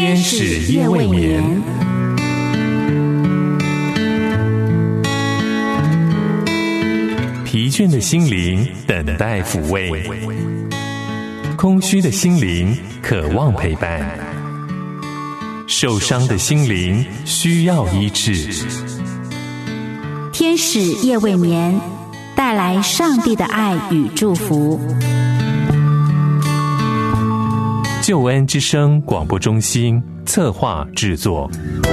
天使夜未眠。疲倦的心灵等待抚慰，空虚的心灵渴望陪伴，受伤的心灵需要医治。 天使夜未眠，带来上帝的爱与祝福。 救恩之声广播中心策划制作。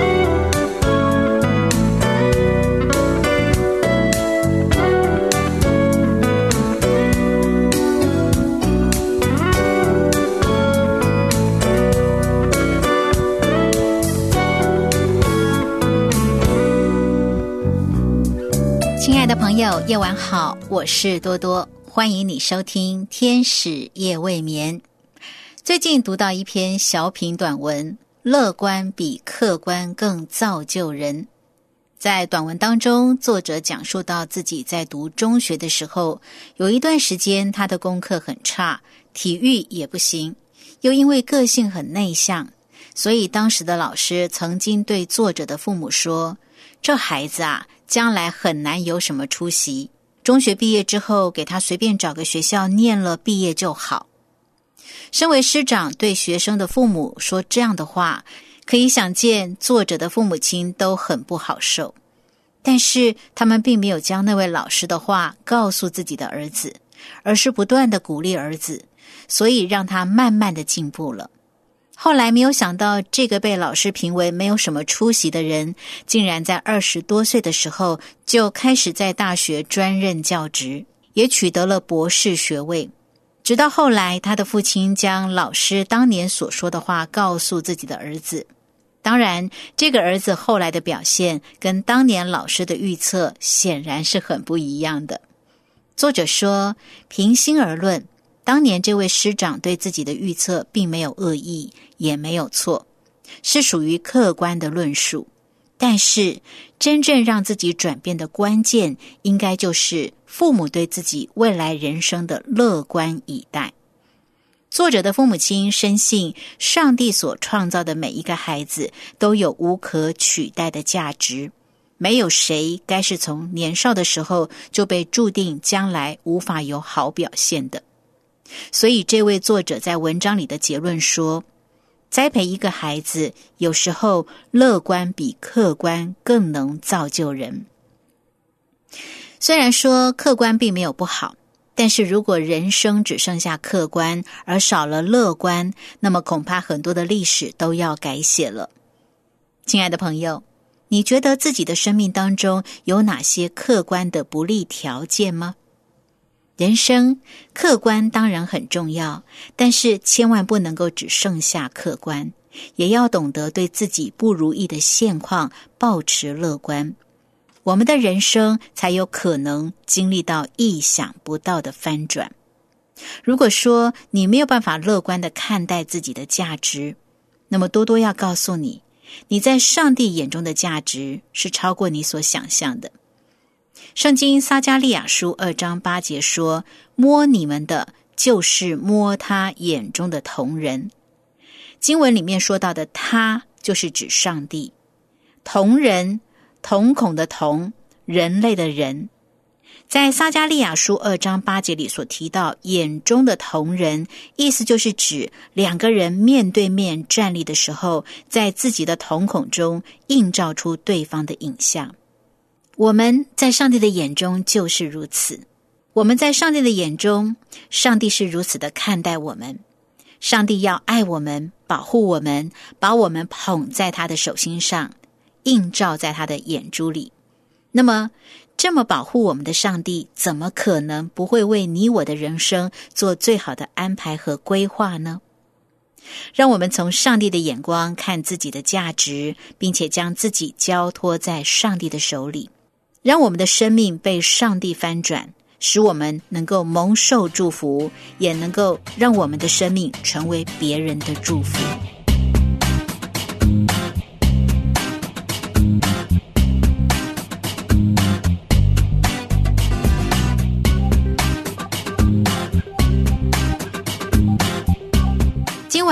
亲爱的朋友，夜晚好，我是多多，欢迎你收听天使夜未眠。最近读到一篇小品短文，乐观比客观更造就人。在短文当中，作者讲述到自己在读中学的时候，有一段时间他的功课很差，体育也不行，又因为个性很内向，所以当时的老师曾经对作者的父母说，这孩子啊，将来很难有什么出息，中学毕业之后给他随便找个学校念了毕业就好。身为师长对学生的父母说这样的话，可以想见作者的父母亲都很不好受。但是他们并没有将那位老师的话告诉自己的儿子，而是不断地鼓励儿子，所以让他慢慢地进步了。后来没有想到，这个被老师评为没有什么出息的人，竟然在20多岁的时候就开始在大学专任教职，也取得了博士学位。直到后来，他的父亲将老师当年所说的话告诉自己的儿子。当然，这个儿子后来的表现跟当年老师的预测显然是很不一样的。作者说，平心而论，当年这位师长对自己的预测并没有恶意，也没有错，是属于客观的论述。但是真正让自己转变的关键，应该就是父母对自己未来人生的乐观以待。作者的父母亲深信，上帝所创造的每一个孩子都有无可取代的价值，没有谁该是从年少的时候就被注定将来无法有好表现的。所以这位作者在文章里的结论说，栽培一个孩子，有时候乐观比客观更能造就人。虽然说客观并没有不好，但是如果人生只剩下客观而少了乐观，那么恐怕很多的历史都要改写了。亲爱的朋友，你觉得自己的生命当中有哪些客观的不利条件吗？人生客观当然很重要，但是千万不能够只剩下客观，也要懂得对自己不如意的现况抱持乐观，我们的人生才有可能经历到意想不到的翻转。如果说你没有办法乐观地看待自己的价值，那么多多要告诉你，你在上帝眼中的价值是超过你所想象的。圣经撒迦利亚书2章8节说，摸你们的就是摸他眼中的瞳人。经文里面说到的他就是指上帝，瞳人，瞳孔的瞳，人类的人。在撒迦利亚书2章8节里所提到眼中的瞳人，意思就是指两个人面对面站立的时候，在自己的瞳孔中映照出对方的影像。我们在上帝的眼中就是如此，我们在上帝的眼中，上帝是如此的看待我们。上帝要爱我们，保护我们，把我们捧在他的手心上，映照在他的眼珠里。那么这么保护我们的上帝，怎么可能不会为你我的人生做最好的安排和规划呢？让我们从上帝的眼光看自己的价值，并且将自己交托在上帝的手里，让我们的生命被上帝翻转，使我们能够蒙受祝福，也能够让我们的生命成为别人的祝福。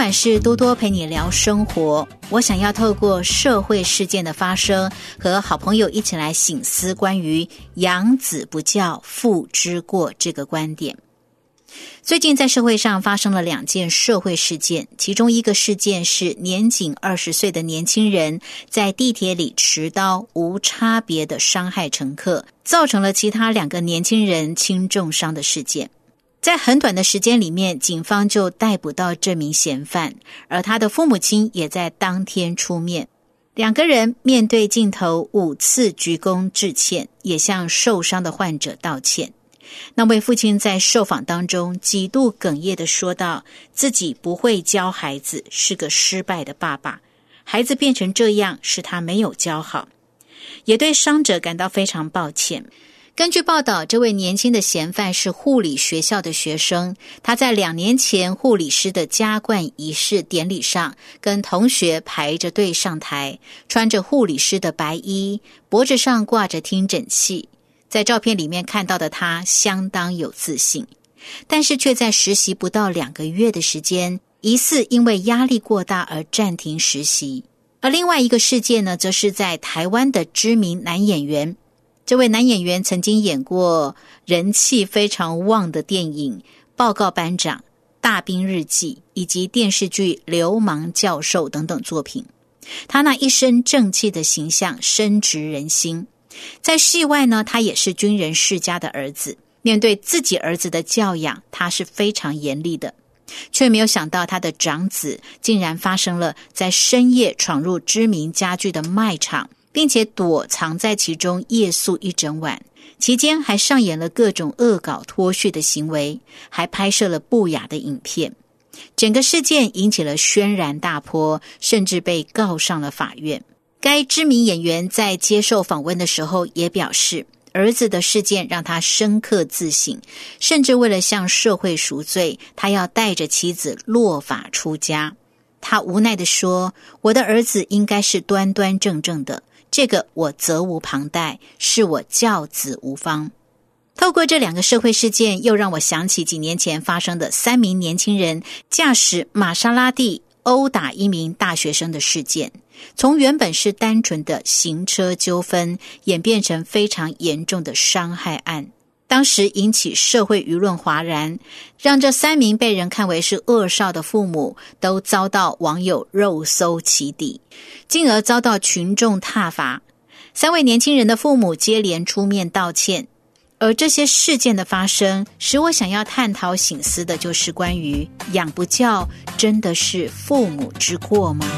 晚是多多陪你聊生活，我想要透过社会事件的发生，和好朋友一起来省思关于养子不教父之过这个观点。最近在社会上发生了2件社会事件，其中一个事件是年仅20岁的年轻人在地铁里持刀无差别的伤害乘客，造成了其他2个年轻人轻重伤的事件。在很短的时间里面，警方就逮捕到这名嫌犯，而他的父母亲也在当天出面。2个人面对镜头5次鞠躬致歉，也向受伤的患者道歉。那位父亲在受访当中几度哽咽地说道，自己不会教孩子，是个失败的爸爸，孩子变成这样是他没有教好，也对伤者感到非常抱歉。根据报道，这位年轻的嫌犯是护理学校的学生，他在2年前护理师的加冠仪式典礼上，跟同学排着队上台，穿着护理师的白衣，脖子上挂着听诊器。在照片里面看到的他相当有自信，但是却在实习不到2个月的时间，疑似因为压力过大而暂停实习。而另外一个事件呢，则是在台湾的知名男演员。这位男演员曾经演过人气非常旺的电影《报告班长》、《大兵日记》以及电视剧《流氓教授》等等作品。他那一身正气的形象深植人心。在戏外呢，他也是军人世家的儿子，面对自己儿子的教养，他是非常严厉的。却没有想到他的长子竟然发生了在深夜闯入知名家具的卖场，并且躲藏在其中夜宿一整晚，期间还上演了各种恶搞脱序的行为，还拍摄了不雅的影片。整个事件引起了轩然大波，甚至被告上了法院。该知名演员在接受访问的时候也表示，儿子的事件让他深刻自省，甚至为了向社会赎罪，他要带着妻子落发出家。他无奈地说，我的儿子应该是端端正正的，这个我责无旁贷，是我教子无方。透过这2个社会事件，又让我想起几年前发生的3名年轻人驾驶玛莎拉蒂殴打1名大学生的事件，从原本是单纯的行车纠纷，演变成非常严重的伤害案。当时引起社会舆论哗然，让这3名被人看为是恶少的父母都遭到网友肉搜起底，进而遭到群众挞伐。3位年轻人的父母接连出面道歉。而这些事件的发生，使我想要探讨省思的就是关于养不教真的是父母之过吗？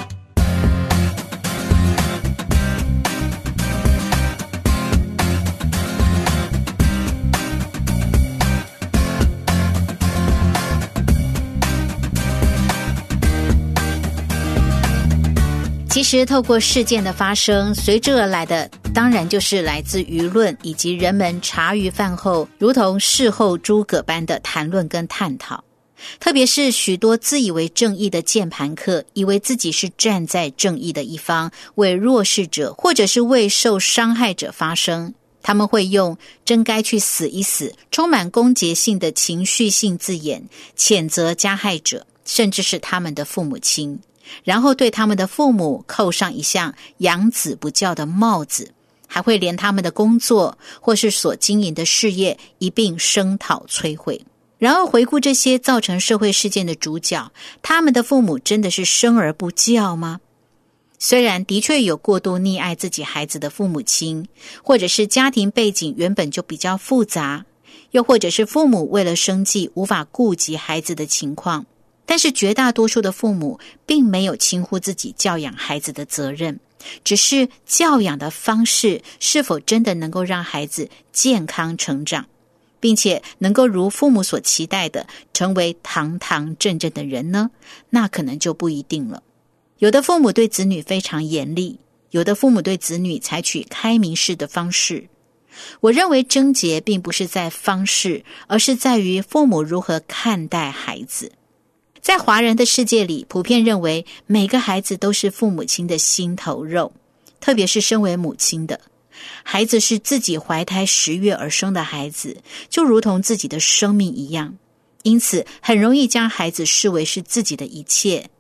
其实透过事件的发生，随之而来的当然就是来自舆论以及人们茶余饭后如同事后诸葛般的谈论跟探讨。特别是许多自以为正义的键盘客，以为自己是站在正义的一方，为弱势者或者是为受伤害者发声。他们会用真该去死一死，充满攻击性的情绪性字眼，谴责加害者，甚至是他们的父母亲，然后对他们的父母扣上一项养子不教的帽子，还会连他们的工作或是所经营的事业一并声讨摧毁。然而回顾这些造成社会事件的主角，他们的父母真的是生而不教吗？虽然的确有过度溺爱自己孩子的父母亲，或者是家庭背景原本就比较复杂，又或者是父母为了生计无法顾及孩子的情况，但是绝大多数的父母并没有轻忽自己教养孩子的责任，只是教养的方式是否真的能够让孩子健康成长，并且能够如父母所期待的成为堂堂正正的人呢？那可能就不一定了。有的父母对子女非常严厉，有的父母对子女采取开明式的方式。我认为症结并不是在方式，而是在于父母如何看待孩子。在华人的世界里，普遍认为每个孩子都是父母亲的心头肉，特别是身为母亲的孩子是自己怀胎10月而生的孩子，就如同自己的生命一样，因此很容易将孩子视为是自己的一切，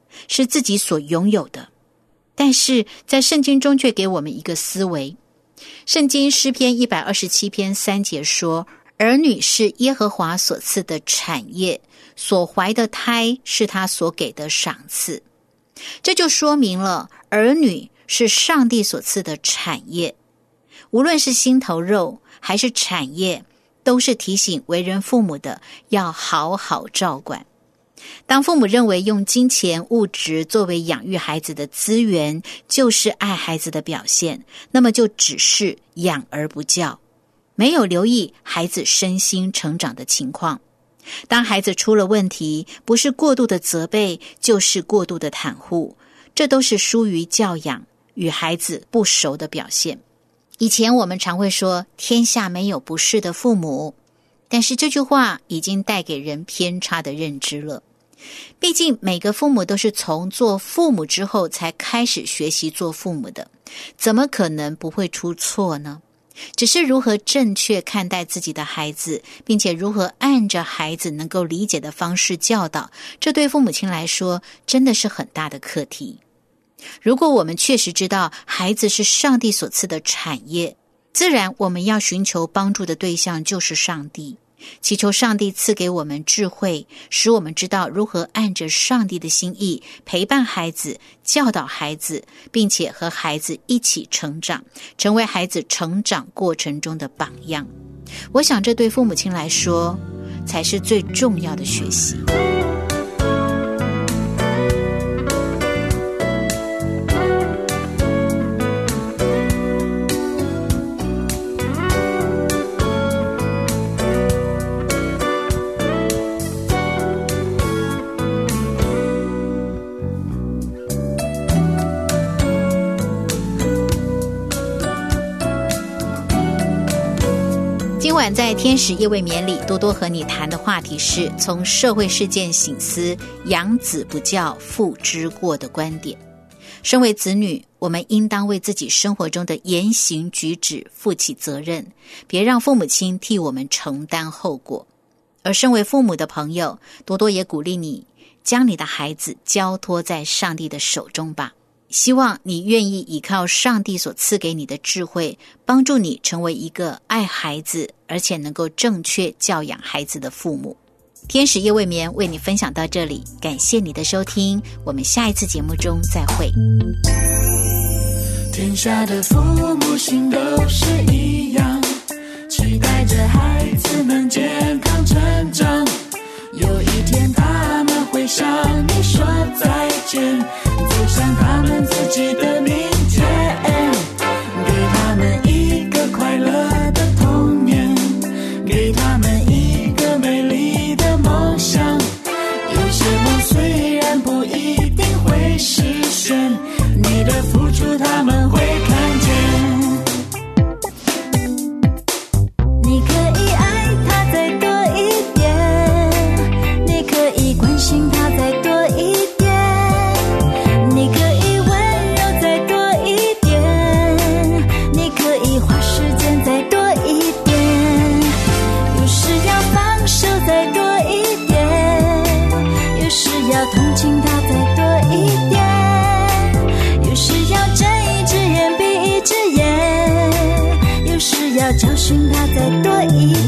是自己所拥有的。但是在圣经中却给我们一个思维，圣经诗篇127篇3节说，儿女是耶和华所赐的产业，所怀的胎是他所给的赏赐。这就说明了儿女是上帝所赐的产业，无论是心头肉还是产业，都是提醒为人父母的要好好照管。当父母认为用金钱物质作为养育孩子的资源就是爱孩子的表现，那么就只是养而不教，没有留意孩子身心成长的情况。当孩子出了问题，不是过度的责备，就是过度的袒护，这都是疏于教养与孩子不熟的表现。以前我们常会说天下没有不是的父母，但是这句话已经带给人偏差的认知了。毕竟每个父母都是从做父母之后才开始学习做父母的，怎么可能不会出错呢？只是如何正确看待自己的孩子，并且如何按着孩子能够理解的方式教导，这对父母亲来说真的是很大的课题。如果我们确实知道孩子是上帝所赐的产业，自然我们要寻求帮助的对象就是上帝，祈求上帝赐给我们智慧，使我们知道如何按着上帝的心意陪伴孩子，教导孩子，并且和孩子一起成长，成为孩子成长过程中的榜样。我想这对父母亲来说才是最重要的学习。今晚在天使夜未眠里，多多和你谈的话题是从社会事件省思养子不教父之过的观点。身为子女，我们应当为自己生活中的言行举止负起责任，别让父母亲替我们承担后果。而身为父母的朋友，多多也鼓励你将你的孩子交托在上帝的手中吧。希望你愿意依靠上帝所赐给你的智慧，帮助你成为一个爱孩子而且能够正确教养孩子的父母。天使夜未眠为你分享到这里，感谢你的收听，我们下一次节目中再会。 天下的父母亲都是一样，期待着孩子能健康成长，有一天他们会向你说再见，走向他们自己的明天，给他们一个快乐的童年，给他们一个美丽的梦想。有些梦虽然不一定会实现，你的付出他们会看见。 你可以爱他再多一点，你可以关心他再多一点，你可以温柔再多一点，你可以花时间再多一点，有时要放手再多一点，有时要同情他再多一点，有时要睁一只眼闭一只眼，有时要教训他再多一点。